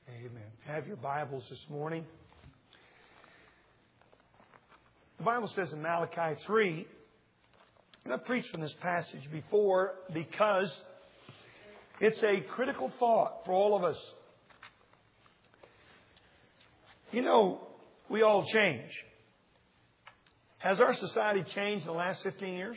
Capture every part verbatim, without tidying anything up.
Amen. Have your Bibles this morning. The Bible says in Malachi three, and I've preached from this passage before because it's a critical thought for all of us. You know, we all change. Has our society changed in the last fifteen years?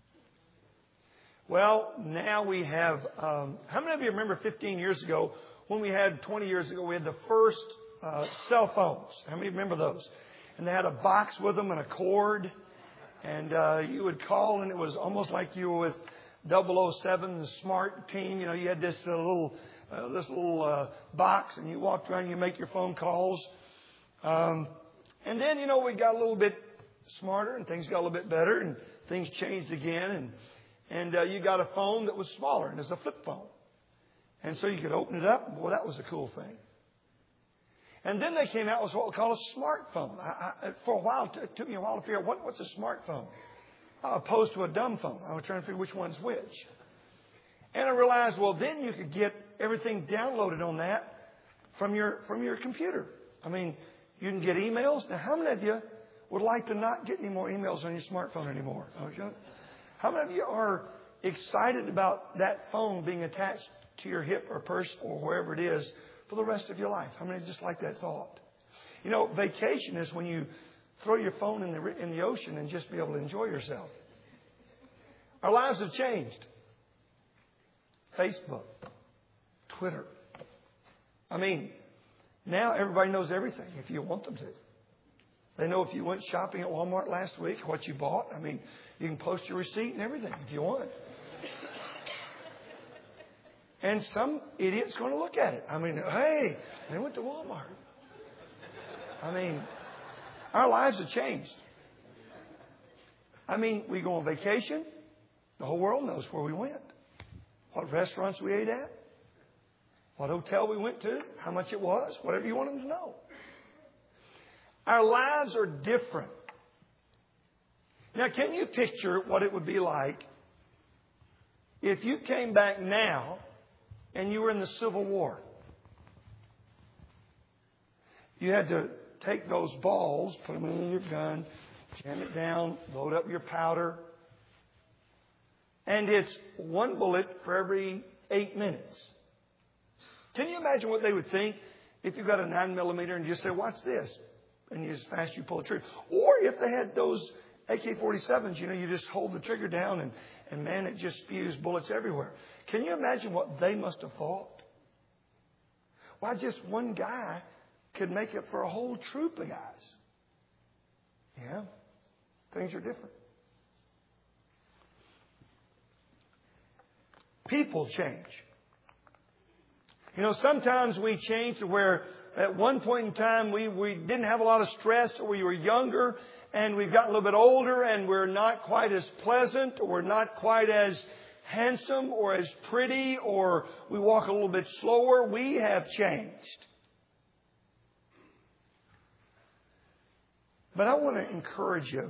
Well, now we have, um, how many of you remember fifteen years ago when we had, twenty years ago, we had the first uh, cell phones? How many remember those? And they had a box with them and a cord. And uh, you would call and it was almost like you were with double oh seven, the smart team. You know, you had this uh, little uh, this little uh, box and you walked around and you make your phone calls. Um, and then, you know, we got a little bit smarter and things got a little bit better and things changed again. And, and uh, you got a phone that was smaller and it's a flip phone. And so you could open it up. Well, that was a cool thing. And then they came out with what we call a smartphone. I, I, for a while, it took me a while to figure out what, what's a smartphone, uh, opposed to a dumb phone. I was trying to figure which one's which. And I realized, well, then you could get everything downloaded on that from your from your computer. I mean, you can get emails. Now, how many of you would like to not get any more emails on your smartphone anymore? Okay. How many of you are excited about that phone being attached to your hip or purse or wherever it is for the rest of your life? How many just like that thought? You know, vacation is when you throw your phone in the in the ocean and just be able to enjoy yourself. Our lives have changed. Facebook, Twitter. I mean, now everybody knows everything if you want them to. They know if you went shopping at Walmart last week, what you bought. I mean, you can post your receipt and everything if you want. And some idiot's going to look at it. I mean, hey, they went to Walmart. I mean, our lives have changed. I mean, we go on vacation. The whole world knows where we went. What restaurants we ate at. What hotel we went to. How much it was. Whatever you want them to know. Our lives are different. Now, can you picture what it would be like if you came back now and you were in the Civil War? You had to take those balls, put them in your gun, jam it down, load up your powder. And it's one bullet for every eight minutes. Can you imagine what they would think if you got a nine millimeter and you just say, watch this? And you as fast as you pull the trigger. Or if they had those A K forty-sevens, you know, you just hold the trigger down and, and man, it just spews bullets everywhere. Can you imagine what they must have thought? Why, just one guy could make it for a whole troop of guys. Yeah, things are different. People change. You know, sometimes we change to where at one point in time we, we didn't have a lot of stress, or we were younger and we've gotten a little bit older and we're not quite as pleasant, or we're not quite as handsome or as pretty, or we walk a little bit slower. We have changed. But I want to encourage you.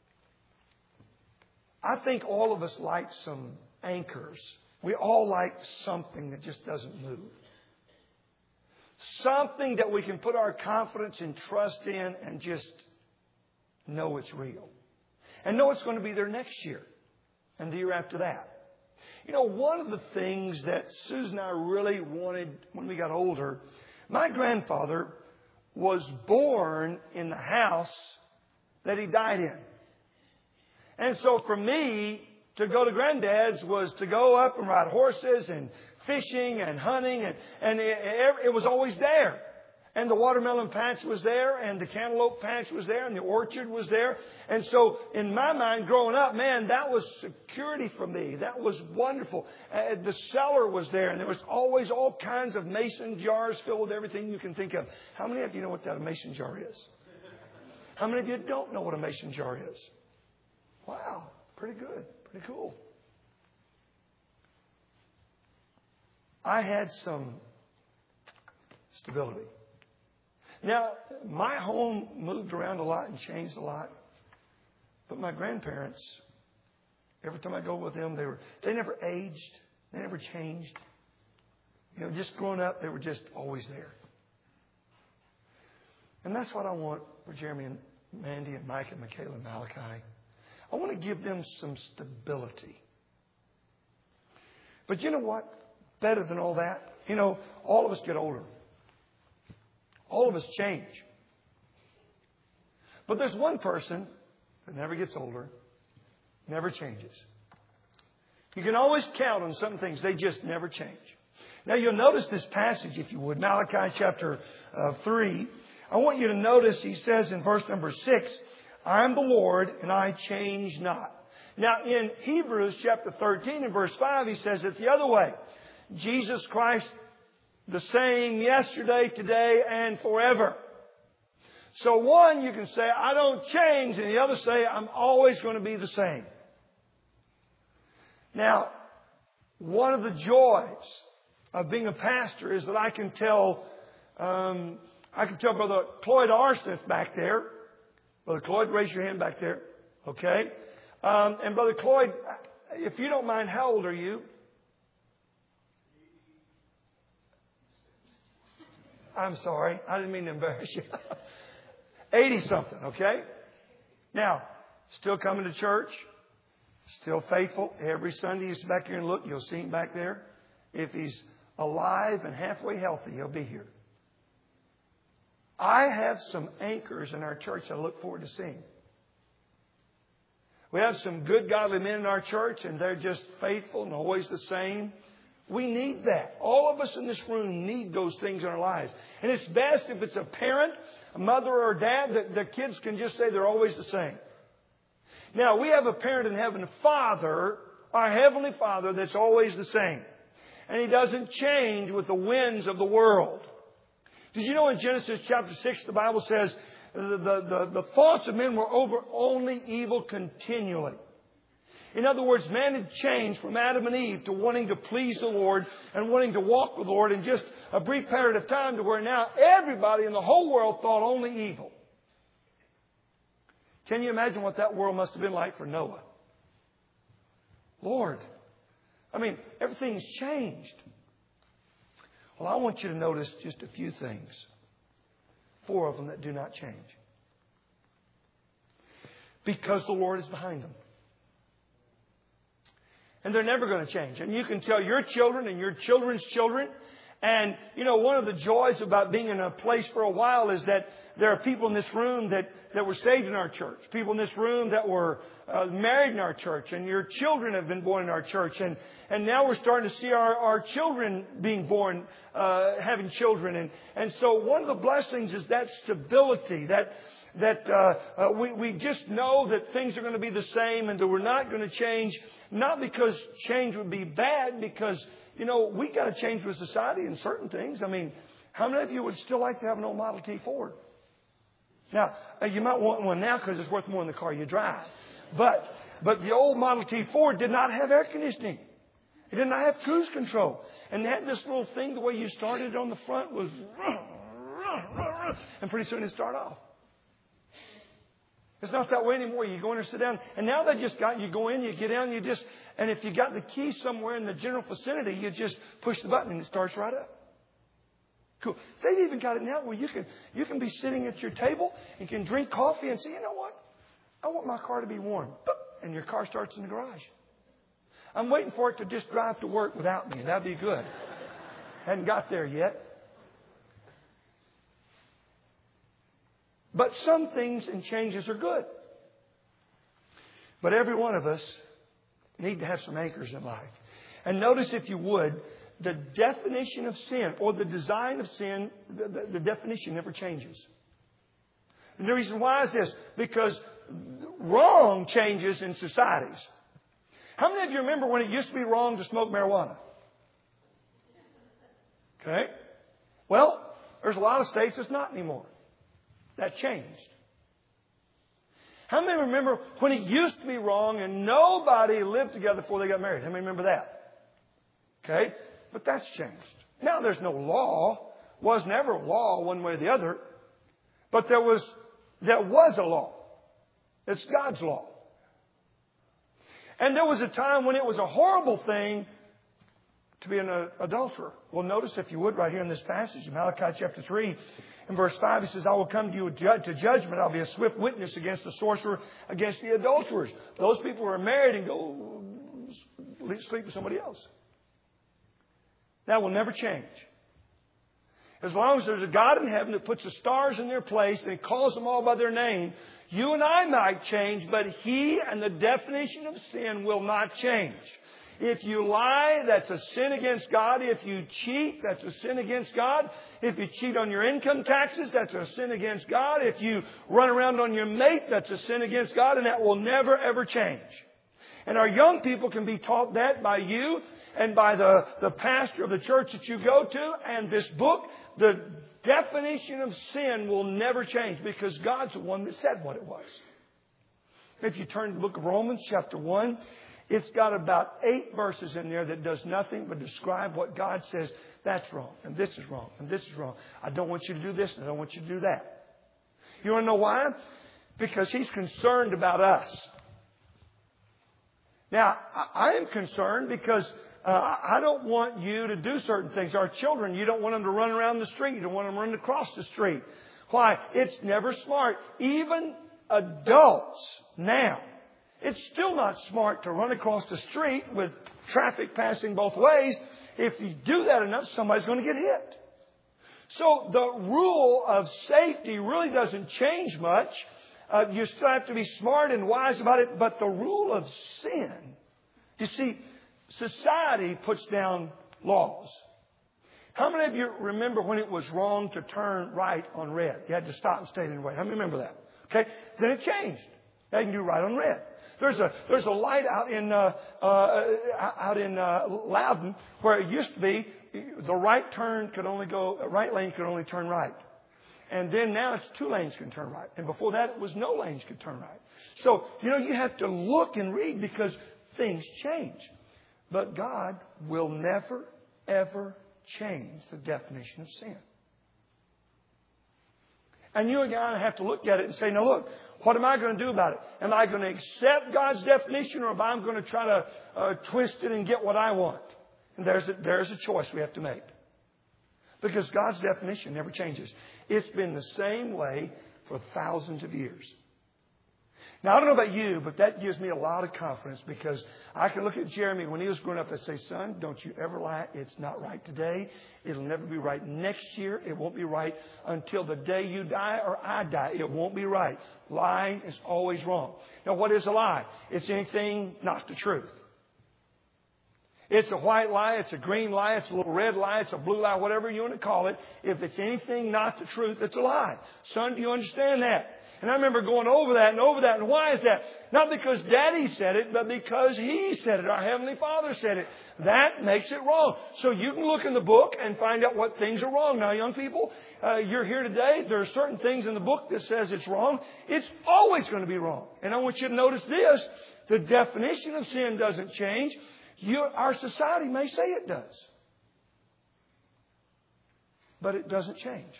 I think all of us like some anchors. We all like something that just doesn't move. Something that we can put our confidence and trust in and just know it's real. And know it's going to be there next year and the year after that. You know, one of the things that Susan and I really wanted when we got older, my grandfather was born in the house that he died in. And so for me to go to Granddad's was to go up and ride horses and fishing and hunting, and, and it, it was always there. And the watermelon patch was there, and the cantaloupe patch was there, and the orchard was there. And so in my mind, growing up, man, that was security for me. That was wonderful. Uh, the cellar was there, and there was always all kinds of mason jars filled with everything you can think of. How many of you know what that a mason jar is? How many of you don't know what a mason jar is? Wow, pretty good, pretty cool. I had some stability. Now, my home moved around a lot and changed a lot. But my grandparents, every time I go with them, they were they never aged. They never changed. You know, just growing up, they were just always there. And that's what I want for Jeremy and Mandy and Mike and Michaela and Malachi. I want to give them some stability. But you know what? Better than all that, you know, all of us get older. All of us change. But there's one person that never gets older, never changes. You can always count on some things. They just never change. Now you'll notice this passage, if you would, Malachi chapter uh, three. I want you to notice he says in verse number six, I am the Lord and I change not. Now in Hebrews chapter thirteen and verse five, he says it the other way. Jesus Christ, the same yesterday, today, and forever. So one, you can say, I don't change. And the other say, I'm always going to be the same. Now, one of the joys of being a pastor is that I can tell, um, I can tell Brother Cloyd Arsmith back there. Brother Cloyd, raise your hand back there. Okay. Um, and Brother Cloyd, if you don't mind, how old are you? I'm sorry. I didn't mean to embarrass you. eighty-something, okay? Now, still coming to church. Still faithful. Every Sunday he's back here and look. You'll see him back there. If he's alive and halfway healthy, he'll be here. I have some anchors in our church I look forward to seeing. We have some good godly men in our church, and they're just faithful and always the same. We need that. All of us in this room need those things in our lives. And it's best if it's a parent, a mother or a dad, that the kids can just say they're always the same. Now, we have a parent in heaven, a Father, our Heavenly Father, that's always the same. And He doesn't change with the winds of the world. Did you know in Genesis chapter six, the Bible says the, the, the, the thoughts of men were over only evil continually. In other words, man had changed from Adam and Eve to wanting to please the Lord and wanting to walk with the Lord in just a brief period of time to where now everybody in the whole world thought only evil. Can you imagine what that world must have been like for Noah? Lord, I mean, everything's changed. Well, I want you to notice just a few things. Four of them that do not change. Because the Lord is behind them. And they're never going to change. And you can tell your children and your children's children. And, you know, one of the joys about being in a place for a while is that there are people in this room that, that were saved in our church. People in this room that were uh, married in our church. And your children have been born in our church. And, and now we're starting to see our, our children being born, uh, having children. And, and so one of the blessings is that stability, that that uh, uh, we, we just know that things are going to be the same and that we're not going to change. Not because change would be bad, because, you know, we got to change with society in certain things. I mean, how many of you would still like to have an old Model T Ford? Now, uh, you might want one now because it's worth more than the car you drive. But but the old Model T Ford did not have air conditioning. It did not have cruise control. And they had this little thing, the way you started on the front was... And pretty soon it started off. It's not that way anymore. You go in or sit down. And now they just got, you go in, you get down, you just, and if you got the key somewhere in the general vicinity, you just push the button and it starts right up. Cool. They've even got it now where you can, you can be sitting at your table and can drink coffee and say, you know what? I want my car to be warm. And your car starts in the garage. I'm waiting for it to just drive to work without me. That'd be good. Hadn't got there yet. But some things and changes are good. But every one of us need to have some anchors in life. And notice, if you would, the definition of sin or the design of sin, the, the, the definition never changes. And the reason why is this: because wrong changes in societies. How many of you remember when it used to be wrong to smoke marijuana? Okay. Well, there's a lot of states it's not anymore. That changed. How many remember when it used to be wrong and nobody lived together before they got married? How many remember that? Okay. But that's changed. Now there's no law. Was never a law one way or the other. But there was, there was a law. It's God's law. And there was a time when it was a horrible thing to be an uh, adulterer. Well, notice, if you would, right here in this passage, in Malachi chapter three, in verse five, he says, I will come to you to judgment. I'll be a swift witness against the sorcerer, against the adulterers. Those people who are married and go sleep with somebody else. That will never change. As long as there's a God in heaven that puts the stars in their place and He calls them all by their name, you and I might change, but He and the definition of sin will not change. If you lie, that's a sin against God. If you cheat, that's a sin against God. If you cheat on your income taxes, that's a sin against God. If you run around on your mate, that's a sin against God, and that will never, ever change. And our young people can be taught that by you and by the, the pastor of the church that you go to. And this book, the definition of sin will never change because God's the one that said what it was. If you turn to the book of Romans chapter one, it's got about eight verses in there that does nothing but describe what God says. That's wrong, and this is wrong, and this is wrong. I don't want you to do this, and I don't want you to do that. You want to know why? Because He's concerned about us. Now, I am concerned because uh, I don't want you to do certain things. Our children, you don't want them to run around the street. You don't want them to run across the street. Why? It's never smart. Even adults now, it's still not smart to run across the street with traffic passing both ways. If you do that enough, somebody's going to get hit. So the rule of safety really doesn't change much. Uh, you still have to be smart and wise about it. But the rule of sin, you see, society puts down laws. How many of you remember when it was wrong to turn right on red? You had to stop and stay in the way. How many remember that? Okay. Then it changed. Now you can do right on red. There's a there's a light out in uh, uh, out in uh, Loudon where it used to be the right turn could only go right lane could only turn right, and then now it's two lanes can turn right, and before that it was no lanes could turn right. So you know you have to look and read because things change, but God will never ever change the definition of sin. And you and I have to look at it and say, now look, what am I going to do about it? Am I going to accept God's definition, or am I going to try to uh, twist it and get what I want? And there's a, there's a choice we have to make. Because God's definition never changes. It's been the same way for thousands of years. Now, I don't know about you, but that gives me a lot of confidence because I can look at Jeremy when he was growing up and say, son, don't you ever lie. It's not right today. It'll never be right next year. It won't be right until the day you die or I die. It won't be right. Lying is always wrong. Now, what is a lie? It's anything not the truth. It's a white lie. It's a green lie. It's a little red lie. It's a blue lie, whatever you want to call it. If it's anything not the truth, it's a lie. Son, do you understand that? And I remember going over that and over that. And why is that? Not because Daddy said it, but because He said it. Our Heavenly Father said it. That makes it wrong. So you can look in the book and find out what things are wrong. Now, young people, uh, you're here today. There are certain things in the book that says it's wrong. It's always going to be wrong. And I want you to notice this. The definition of sin doesn't change. You, our society may say it does. But it doesn't change.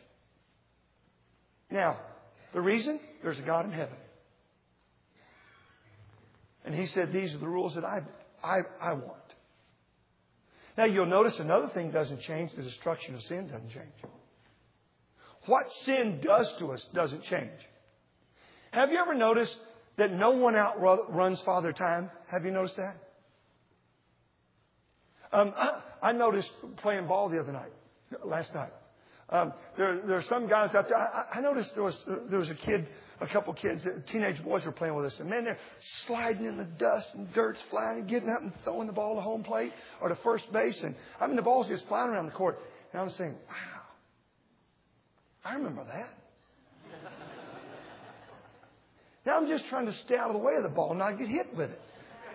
Now, the reason? There's a God in heaven. And He said, these are the rules that I, I, I want. Now you'll notice another thing doesn't change. The destruction of sin doesn't change. What sin does to us doesn't change. Have you ever noticed that no one outruns Father Time? Have you noticed that? Um, I, I noticed playing ball the other night, last night. Um, there, there are some guys out there. I, I noticed there was there was a kid, a couple kids, teenage boys were playing with us, and man, they're sliding in the dust and dirt's flying and getting up and throwing the ball to home plate or to first base, and I mean the ball's just flying around the court. And I'm saying, wow, I remember that. Now I'm just trying to stay out of the way of the ball and not get hit with it.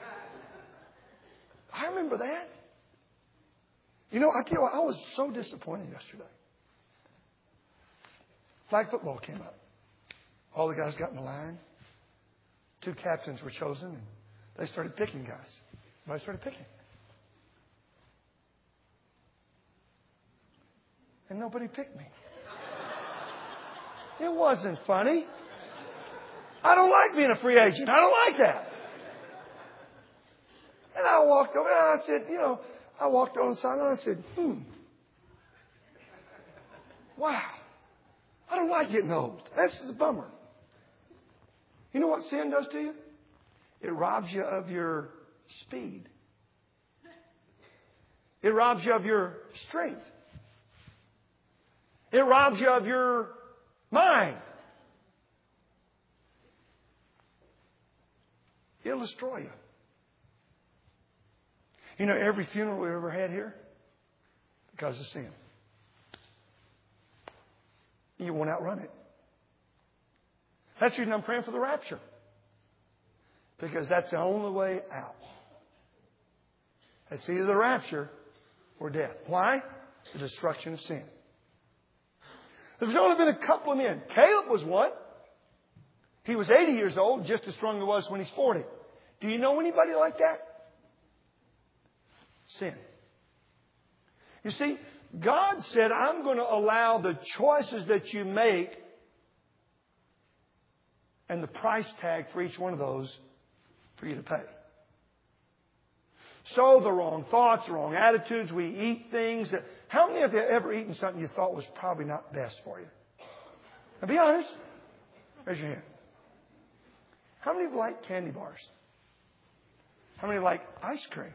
I remember that. You know, I tell you what, I was so disappointed yesterday. Flag football came up. All the guys got in the line. Two captains were chosen, and they started picking guys. Everybody started picking. And nobody picked me. It wasn't funny. I don't like being a free agent. I don't like that. And I walked over and I said, you know, I walked on the side and I said, hmm. Wow. I don't like getting old. This is a bummer. You know what sin does to you? It robs you of your speed. It robs you of your strength. It robs you of your mind. It'll destroy you. You know, every funeral we ever had here, because of sin. You won't outrun it. That's the reason I'm praying for the rapture. Because that's the only way out. It's either the rapture or death. Why? The destruction of sin. There's only been a couple of men. Caleb was one. He was eighty years old, just as strong as he was when he's forty. Do you know anybody like that? Sin. You see, God said, I'm going to allow the choices that you make and the price tag for each one of those for you to pay. So the wrong thoughts, the wrong attitudes, we eat things that... How many of you have ever eaten something you thought was probably not best for you? Now be honest. Raise your hand. How many like candy bars? How many like ice cream?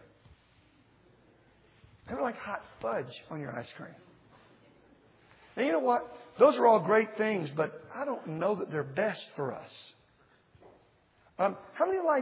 Ever like hot fudge on your ice cream? Now you know what? Those are all great things, but I don't know that they're best for us. Um, how many like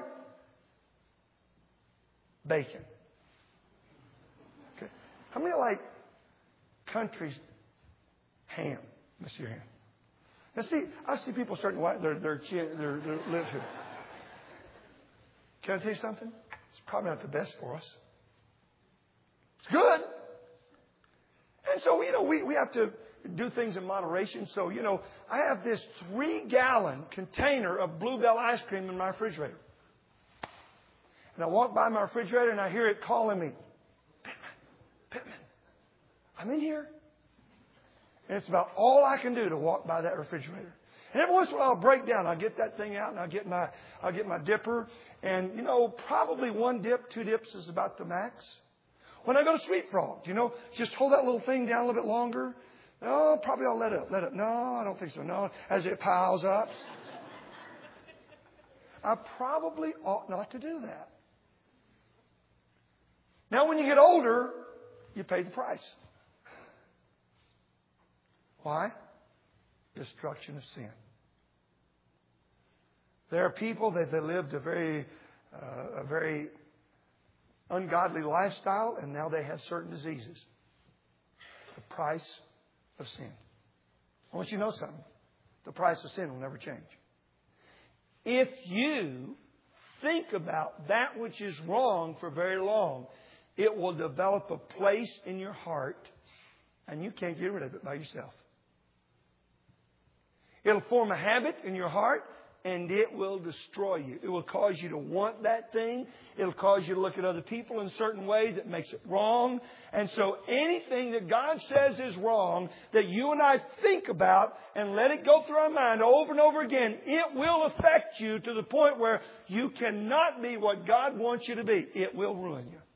bacon? Okay. How many like country ham? Let's see your hand. Now see, I see people starting to wipe their their chin, their, their lips here. Can I tell you something? It's probably not the best for us. It's good. And so, you know, we, we have to do things in moderation. So, you know, I have this three-gallon container of Bluebell ice cream in my refrigerator. And I walk by my refrigerator and I hear it calling me, Pittman, Pittman, I'm in here. And it's about all I can do to walk by that refrigerator. And every once in a while I'll break down. I'll get that thing out and I'll get my, I'll get my dipper. And, you know, probably one dip, two dips is about the max. When I go to Sweet Frog, you know, just hold that little thing down a little bit longer. No, probably I'll let it, let it. No, I don't think so. No, as it piles up. I probably ought not to do that. Now, when you get older, you pay the price. Why? Destruction of sin. There are people that they lived a very, uh, a very ungodly lifestyle, and now they have certain diseases. The price of sin. I want you to know something. The price of sin will never change. If you think about that which is wrong for very long, it will develop a place in your heart, and you can't get rid of it by yourself. It'll form a habit in your heart, and it will destroy you. It will cause you to want that thing. It'll cause you to look at other people in certain ways that makes it wrong. And so anything that God says is wrong that you and I think about and let it go through our mind over and over again, it will affect you to the point where you cannot be what God wants you to be. It will ruin you.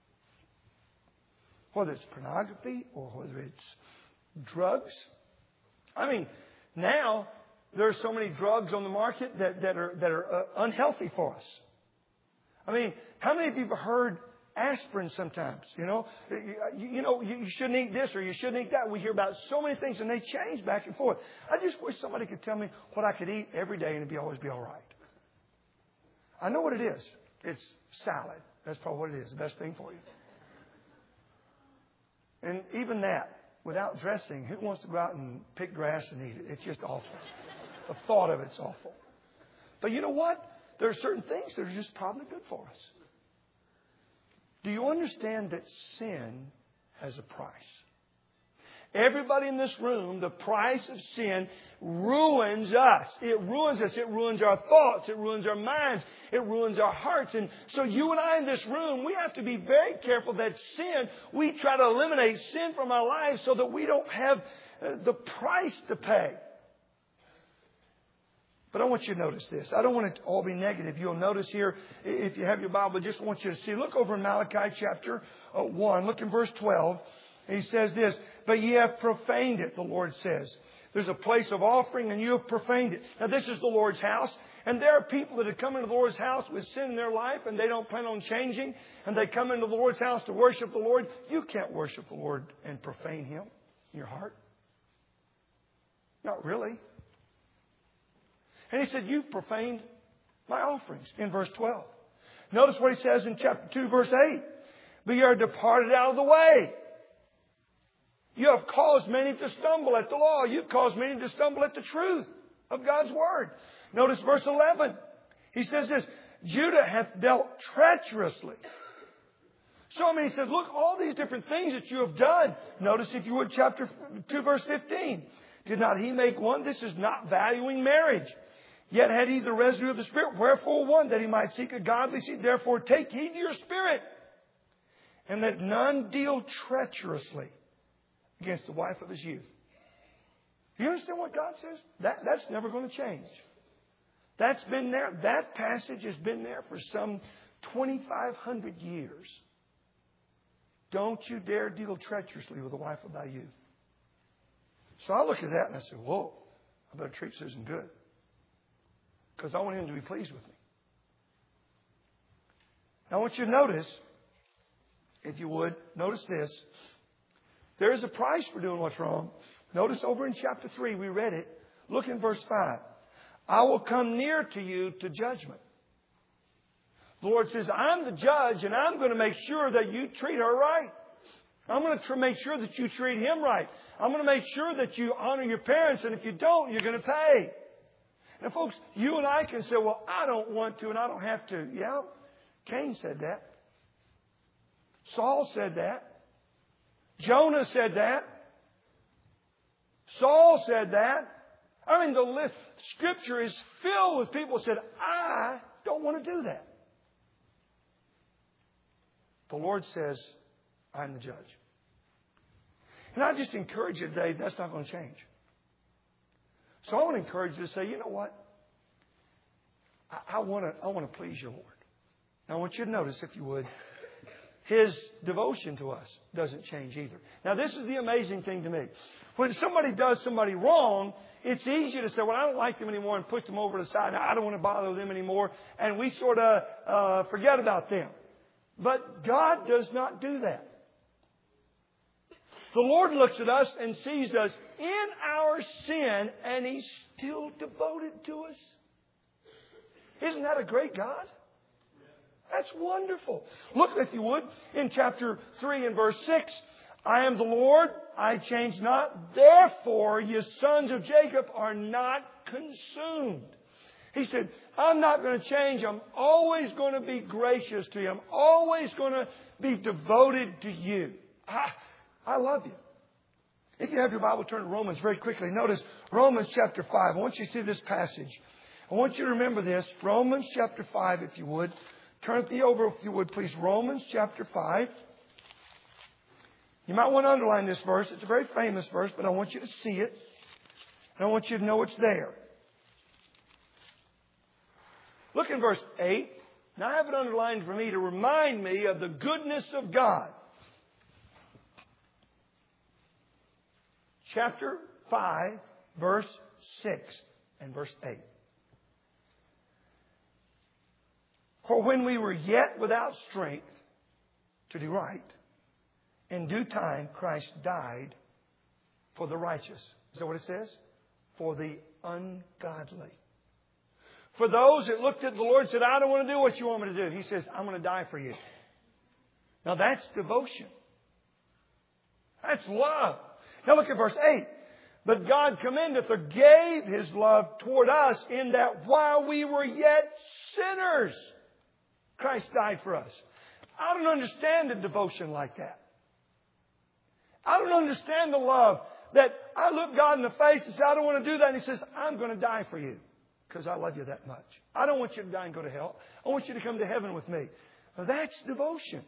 Whether it's pornography or whether it's drugs. I mean, now there are so many drugs on the market that, that are, that are uh, unhealthy for us. I mean, how many of you have heard aspirin sometimes? You know, you, you know, you, you shouldn't eat this or you shouldn't eat that. We hear about so many things and they change back and forth. I just wish somebody could tell me what I could eat every day and it'd be always be all right. I know what it is. It's salad. That's probably what it is. The best thing for you. And even that, without dressing, who wants to go out and pick grass and eat it? It's just awful. The thought of it's awful. But you know what? There are certain things that are just probably good for us. Do you understand that sin has a price? Everybody in this room, the price of sin ruins us. It ruins us. It ruins our thoughts. It ruins our minds. It ruins our hearts. And so you and I in this room, we have to be very careful that sin, we try to eliminate sin from our lives so that we don't have the price to pay. But I want you to notice this. I don't want it to all be negative. You'll notice here, if you have your Bible, I just want you to see. Look over in Malachi chapter one. Look in verse twelve. He says this, but ye have profaned it, the Lord says. There's a place of offering and you have profaned it. Now this is the Lord's house. And there are people that have come into the Lord's house with sin in their life and they don't plan on changing. And they come into the Lord's house to worship the Lord. You can't worship the Lord and profane Him in your heart. Not really. And He said, you've profaned my offerings in verse twelve. Notice what He says in chapter two, verse eight. But ye are departed out of the way. You have caused many to stumble at the law. You've caused many to stumble at the truth of God's Word. Notice verse eleven. He says this, Judah hath dealt treacherously. So I mean, He says, look, all these different things that you have done. Notice, if you would, chapter two, verse fifteen. Did not He make one? This is not valuing marriage. Yet had He the residue of the Spirit. Wherefore one, that He might seek a godly seed. Therefore take heed to your spirit. And let none deal treacherously against the wife of his youth. Do you understand what God says? That, that's never going to change. That's been there. That passage has been there for some twenty-five hundred years. Don't you dare deal treacherously with the wife of thy youth. So I look at that and I say, whoa, I better treat Susan good. Because I want him to be pleased with me. Now I want you to notice, if you would, notice this. There is a price for doing what's wrong. Notice over in chapter three, we read it. Look in verse five. I will come near to you to judgment. The Lord says, I'm the judge and I'm going to make sure that you treat her right. I'm going to tr- make sure that you treat him right. I'm going to make sure that you honor your parents, and if you don't, you're going to pay. Now, folks, you and I can say, well, I don't want to and I don't have to. Yeah, Cain said that. Saul said that. Jonah said that. Saul said that. I mean, the list, Scripture is filled with people who said, I don't want to do that. The Lord says, I'm the judge. And I just encourage you today, that's not going to change. So I want to encourage you to say, you know what? I, I want to I want to please your Lord. Now I want you to notice, if you would, His devotion to us doesn't change either. Now this is the amazing thing to me. When somebody does somebody wrong, it's easy to say, well, I don't like them anymore, and push them over to the side. I don't want to bother them anymore. And we sort of uh, forget about them. But God does not do that. The Lord looks at us and sees us in our sin, and He's still devoted to us. Isn't that a great God? That's wonderful. Look, if you would, in chapter three and verse six. I am the Lord, I change not. Therefore, ye sons of Jacob are not consumed. He said, I'm not going to change. I'm always going to be gracious to you. I'm always going to be devoted to you. I, I love you. If you have your Bible, turn to Romans very quickly. Notice Romans chapter five. I want you to see this passage. I want you to remember this. Romans chapter five, if you would. Turn it over, if you would, please. Romans chapter five. You might want to underline this verse. It's a very famous verse, but I want you to see it. And I want you to know it's there. Look in verse eight. Now I have it underlined for me to remind me of the goodness of God. Chapter five, verse six and verse eight. For when we were yet without strength to do right, in due time Christ died for the righteous. Is that what it says? For the ungodly. For those that looked at the Lord and said, I don't want to do what you want me to do. He says, I'm going to die for you. Now that's devotion. That's love. Now look at verse eight. But God commendeth or gave His love toward us in that while we were yet sinners, Christ died for us. I don't understand a devotion like that. I don't understand the love that I look God in the face and say, I don't want to do that. And He says, I'm going to die for you because I love you that much. I don't want you to die and go to hell. I want you to come to heaven with me. Now, that's devotion.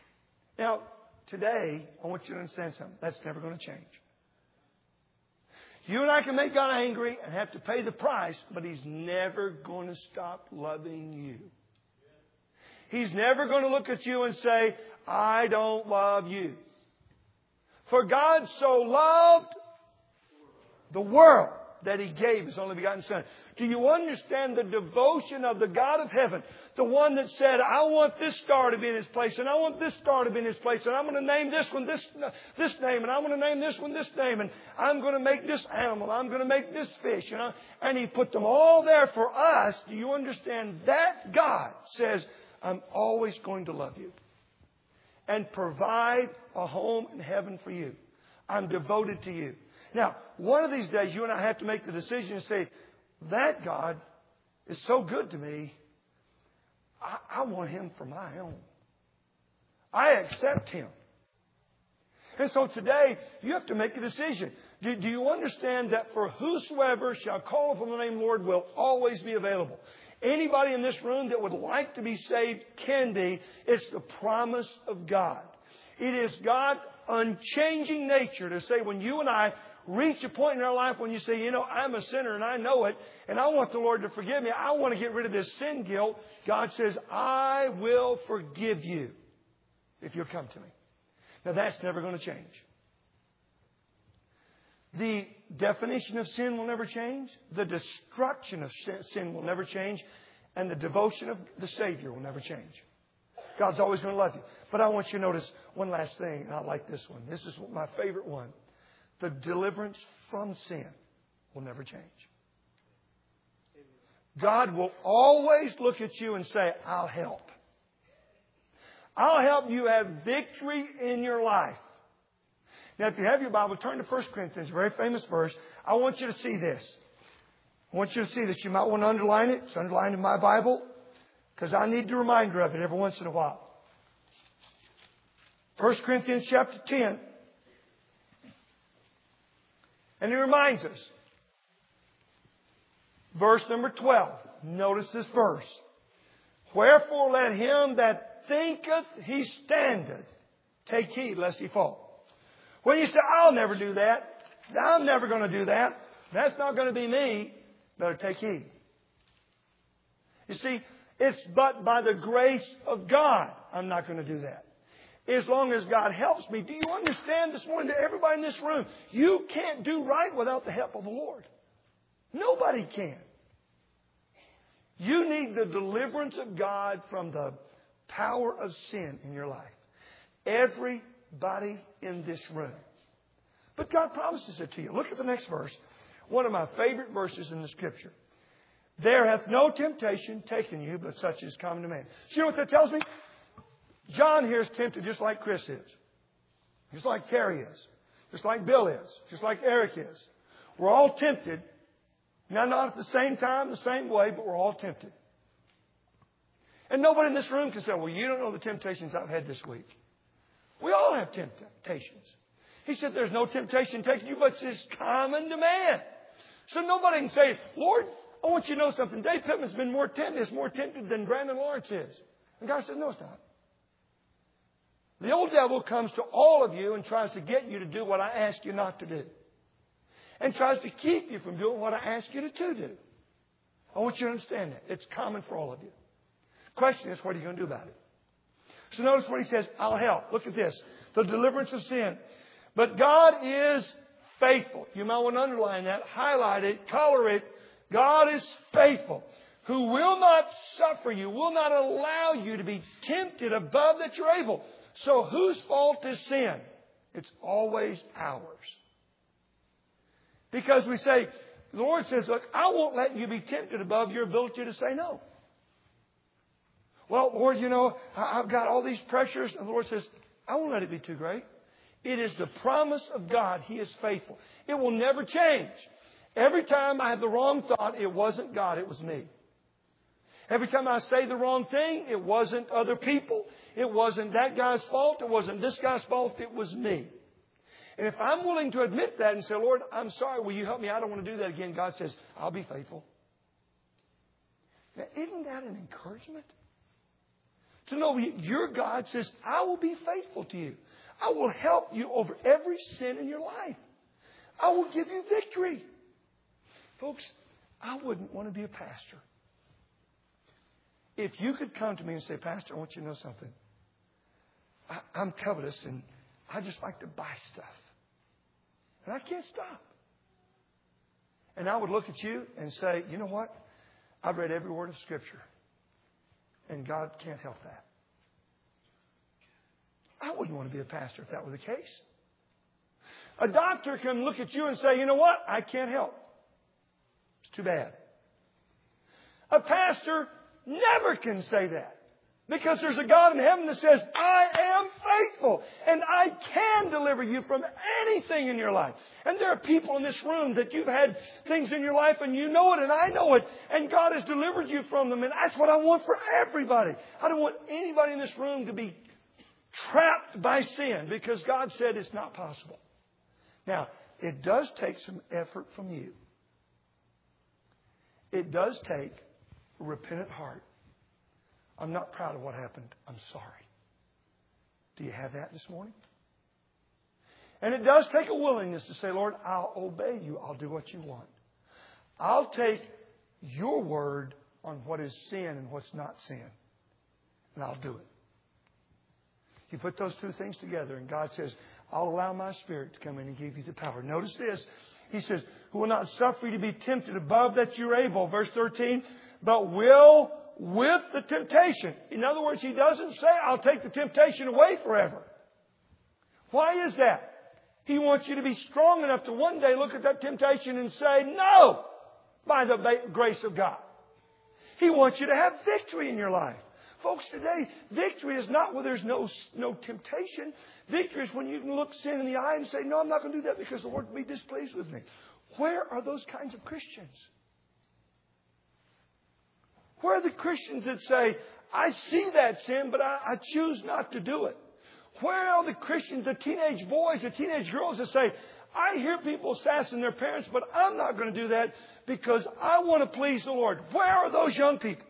Now, today, I want you to understand something. That's never going to change. You and I can make God angry and have to pay the price, but He's never going to stop loving you. He's never going to look at you and say, I don't love you. For God so loved the world that He gave His only begotten Son. Do you understand the devotion of the God of heaven? The one that said, I want this star to be in His place, and I want this star to be in His place, and I'm going to name this one this, this name, and I'm going to name this one this name, and I'm going to make this animal, I'm going to make this fish. You know? And He put them all there for us. Do you understand? That God says, I'm always going to love you and provide a home in heaven for you. I'm devoted to you. Now, one of these days, you and I have to make the decision and say, that God is so good to me, I, I want Him for my own. I accept Him. And so today, you have to make a decision. Do, do you understand that for whosoever shall call upon the name of the Lord will always be available? Anybody in this room that would like to be saved can be. It's the promise of God. It is God's unchanging nature to say when you and I reach a point in our life when you say, you know, I'm a sinner and I know it, and I want the Lord to forgive me. I want to get rid of this sin guilt. God says, I will forgive you if you'll come to me. Now, that's never going to change. The definition of sin will never change. The destruction of sin will never change. And the devotion of the Savior will never change. God's always going to love you. But I want you to notice one last thing, and I like this one. This is my favorite one. The deliverance from sin will never change. God will always look at you and say, I'll help. I'll help you have victory in your life. Now, if you have your Bible, turn to First Corinthians, a very famous verse. I want you to see this. I want you to see this. You might want to underline it. It's underlined in my Bible because I need a reminder of it every once in a while. First Corinthians chapter ten. And he reminds us. Verse number twelve. Notice this verse. Wherefore let him that thinketh he standeth take heed lest he fall. When you say, I'll never do that. I'm never going to do that. That's not going to be me. Better take heed. You see, it's but by the grace of God I'm not going to do that. As long as God helps me. Do you understand this morning to everybody in this room? You can't do right without the help of the Lord. Nobody can. You need the deliverance of God from the power of sin in your life. Everybody in this room. But God promises it to you. Look at the next verse. One of my favorite verses in the Scripture. There hath no temptation taken you, but such is common to man. So you know what that tells me? John here is tempted just like Chris is. Just like Terry is. Just like Bill is. Just like Eric is. We're all tempted. Now, not at the same time, the same way, but we're all tempted. And nobody in this room can say, well, you don't know the temptations I've had this week. We all have temptations. He said there's no temptation taken you, but it's common to man. So nobody can say, Lord, I want you to know something. Dave Pittman's been more tempted, is more tempted than Brandon Lawrence is. And God said, no, it's not. The old devil comes to all of you and tries to get you to do what I ask you not to do. And tries to keep you from doing what I ask you to, to do. I want you to understand that. It's common for all of you. The question is, what are you going to do about it? So notice what he says, I'll help. Look at this. The deliverance of sin. But God is faithful. You might want to underline that, highlight it, color it. God is faithful, who will not suffer you, will not allow you to be tempted above that you're able. So whose fault is sin? It's always ours. Because we say, the Lord says, look, I won't let you be tempted above your ability to say no. Well, Lord, you know, I've got all these pressures. And the Lord says, I won't let it be too great. It is the promise of God. He is faithful. It will never change. Every time I have the wrong thought, it wasn't God, it was me. Every time I say the wrong thing, it wasn't other people. It wasn't that guy's fault. It wasn't this guy's fault. It was me. And if I'm willing to admit that and say, Lord, I'm sorry, will you help me? I don't want to do that again. God says, I'll be faithful. Now, isn't that an encouragement? To know your God says, I will be faithful to you. I will help you over every sin in your life. I will give you victory. Folks, I wouldn't want to be a pastor. If you could come to me and say, Pastor, I want you to know something. I, I'm covetous and I just like to buy stuff. And I can't stop. And I would look at you and say, you know what? I've read every word of Scripture. And God can't help that. I wouldn't want to be a pastor if that were the case. A doctor can look at you and say, you know what? I can't help. It's too bad. A pastor never can say that. Because there's a God in heaven that says, I am faithful and I can deliver you from anything in your life. And there are people in this room that you've had things in your life and you know it and I know it. And God has delivered you from them. And that's what I want for everybody. I don't want anybody in this room to be trapped by sin because God said it's not possible. Now, it does take some effort from you. It does take a repentant heart. I'm not proud of what happened. I'm sorry. Do you have that this morning? And it does take a willingness to say, Lord, I'll obey you. I'll do what you want. I'll take your word on what is sin and what's not sin. And I'll do it. You put those two things together and God says, I'll allow my Spirit to come in and give you the power. Notice this. He says, who will not suffer you to be tempted above that you're able. Verse thirteen, but will with the temptation. In other words, He doesn't say, I'll take the temptation away forever. Why is that? He wants you to be strong enough to one day look at that temptation and say, no, by the grace of God. He wants you to have victory in your life. Folks, today, victory is not where there's no, no temptation. Victory is when you can look sin in the eye and say, no, I'm not going to do that because the Lord will be displeased with me. Where are those kinds of Christians? Where are the Christians that say, I see that sin, but I, I choose not to do it? Where are the Christians, the teenage boys, the teenage girls that say, I hear people sassing their parents, but I'm not going to do that because I want to please the Lord? Where are those young people?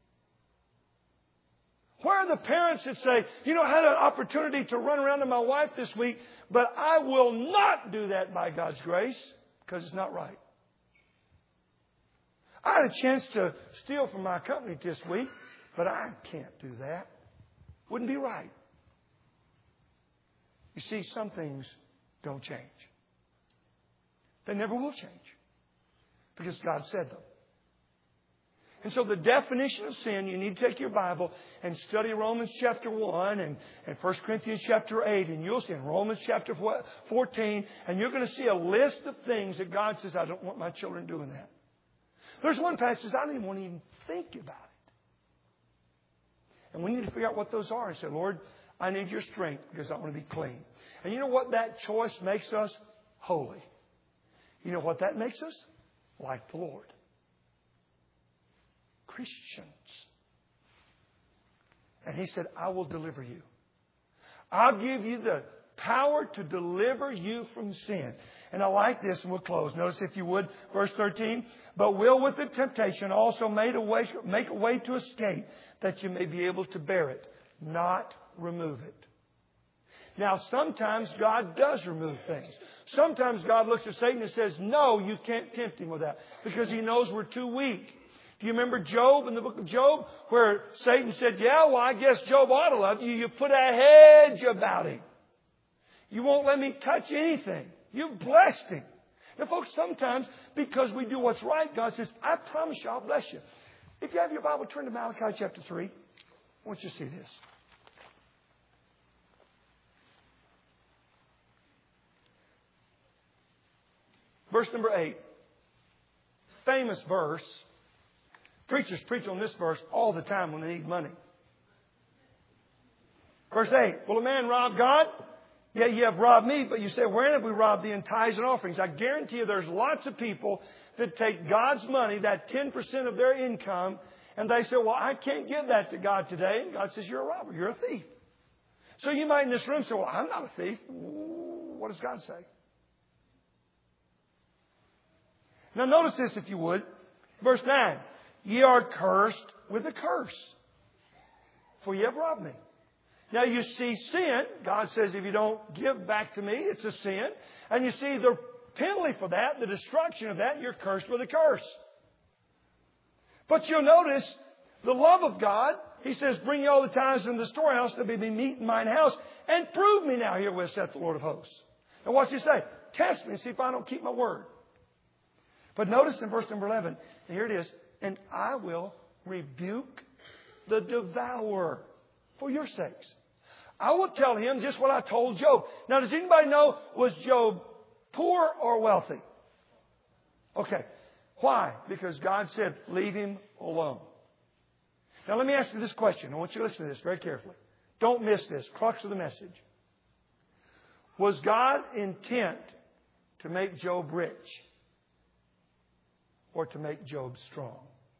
Where are the parents that say, you know, I had an opportunity to run around to my wife this week, but I will not do that by God's grace because it's not right. I had a chance to steal from my company this week, but I can't do that. Wouldn't be right. You see, some things don't change. They never will change because God said them. And so the definition of sin, you need to take your Bible and study Romans chapter one and, and First Corinthians chapter eight. And you'll see in Romans chapter fourteen. And you're going to see a list of things that God says, I don't want my children doing that. There's one passage I don't even want to even think about it. And we need to figure out what those are and say, Lord, I need your strength because I want to be clean. And you know what that choice makes us? Holy. You know what that makes us? Like the Lord. Christians. And He said, I will deliver you. I'll give you the power to deliver you from sin. And I like this, and we'll close. Notice, if you would, verse thirteen. But will with the temptation also make a way, make a way to escape, that you may be able to bear it, not remove it. Now, sometimes God does remove things. Sometimes God looks at Satan and says, no, you can't tempt him with that, because He knows we're too weak. Do you remember Job in the book of Job, where Satan said, yeah, well, I guess Job ought to love you. You put a hedge about him. You won't let me touch anything. You've blessed him. Now, folks, sometimes because we do what's right, God says, I promise you, I'll bless you. If you have your Bible, turn to Malachi chapter three. I want you to see this. Verse number eight. Famous verse. Preachers preach on this verse all the time when they need money. Verse eight. Will a man rob God? Yeah, you have robbed me, but you say, wherein have we robbed thee in tithes and offerings? I guarantee you there's lots of people that take God's money, that ten percent of their income, and they say, well, I can't give that to God today. And God says, you're a robber. You're a thief. So you might in this room say, well, I'm not a thief. What does God say? Now notice this, if you would. Verse nine. Ye are cursed with a curse, for ye have robbed me. Now you see sin. God says if you don't give back to me, it's a sin. And you see the penalty for that, the destruction of that, you're cursed with a curse. But you'll notice the love of God. He says, bring ye all the tithes in the storehouse that may be meat in mine house, and prove me now herewith, saith the Lord of hosts. And what's He say? Test me and see if I don't keep my word. But notice in verse number eleven, and here it is, and I will rebuke the devourer for your sakes. I will tell him just what I told Job. Now, does anybody know, was Job poor or wealthy? Okay. Why? Because God said, leave him alone. Now, let me ask you this question. I want you to listen to this very carefully. Don't miss this. Crux of the message. Was God intent to make Job rich or to make Job strong?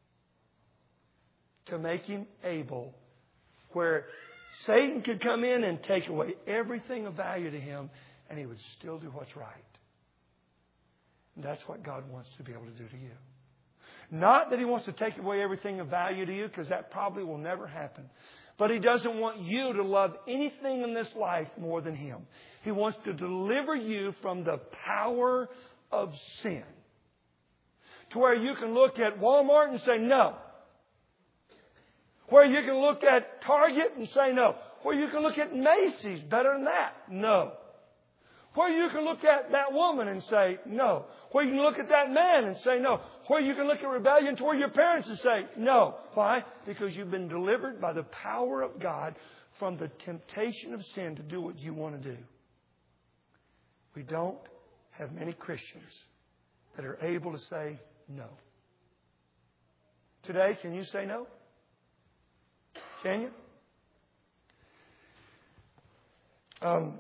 To make him able, where Satan could come in and take away everything of value to him, and he would still do what's right. And that's what God wants to be able to do to you. Not that He wants to take away everything of value to you, because that probably will never happen. But He doesn't want you to love anything in this life more than Him. He wants to deliver you from the power of sin. To where you can look at Walmart and say no. Where you can look at Target and say no. Where you can look at Macy's, better than that, no. Where you can look at that woman and say no. Where you can look at that man and say no. Where you can look at rebellion toward your parents and say no. Why? Because you've been delivered by the power of God from the temptation of sin to do what you want to do. We don't have many Christians that are able to say no. Today, can you say no? Can you? Um...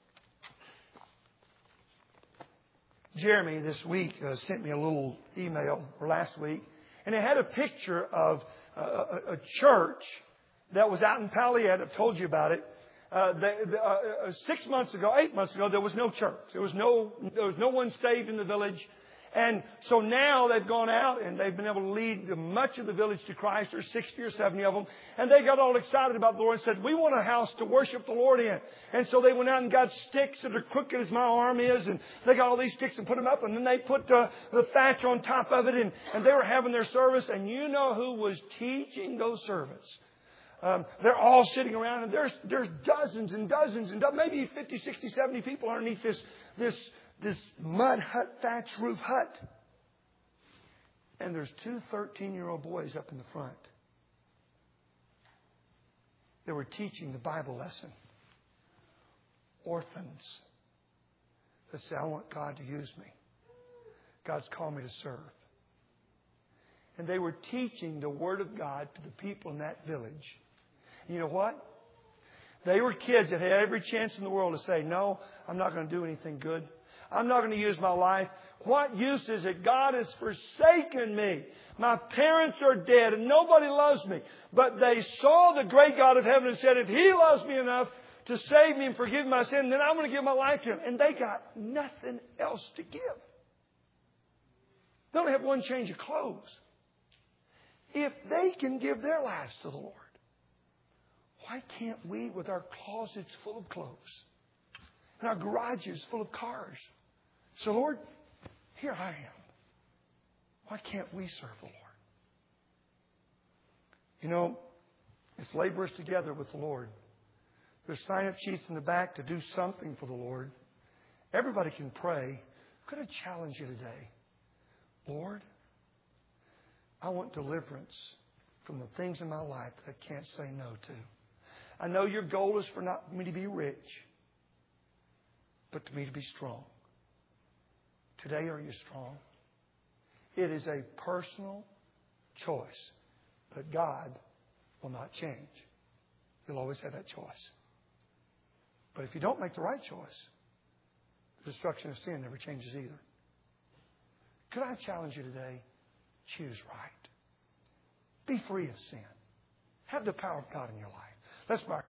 Jeremy this week uh, sent me a little email, or last week, and it had a picture of uh, a, a church that was out in Paliette. I've told you about it. Uh, the, the, uh, six months ago, eight months ago, there was no church. There was no, there was no one saved in the village. And so now they've gone out and they've been able to lead much of the village to Christ. There's sixty or seventy of them. And they got all excited about the Lord and said, we want a house to worship the Lord in. And so they went out and got sticks that are crooked as my arm is. And they got all these sticks and put them up. And then they put uh, the thatch on top of it. And, and they were having their service. And you know who was teaching those servants? Um, they're all sitting around. And there's, there's dozens and dozens and do- maybe fifty, sixty, seventy people underneath this, this, this mud hut, thatch roof hut. And there's two thirteen-year-old boys up in the front. They were teaching the Bible lesson. Orphans. They say, I want God to use me. God's called me to serve. And they were teaching the Word of God to the people in that village. And you know what? They were kids that had every chance in the world to say, no, I'm not going to do anything good. I'm not going to use my life. What use is it? God has forsaken me. My parents are dead and nobody loves me. But they saw the great God of heaven and said, if He loves me enough to save me and forgive my sin, then I'm going to give my life to Him. And they got nothing else to give. They only have one change of clothes. If they can give their lives to the Lord, why can't we, with our closets full of clothes and our garages full of cars, say, Lord, here I am. Why can't we serve the Lord? You know, it's laborers together with the Lord. There's sign-up sheets in the back to do something for the Lord. Everybody can pray. I'm going to challenge you today. Lord, I want deliverance from the things in my life that I can't say no to. I know your goal is for not me to be rich, but to me to be strong. Today, are you strong? It is a personal choice, but God will not change. You'll always have that choice. But if you don't make the right choice, the destruction of sin never changes either. Could I challenge you today? Choose right. Be free of sin. Have the power of God in your life. Let's bow.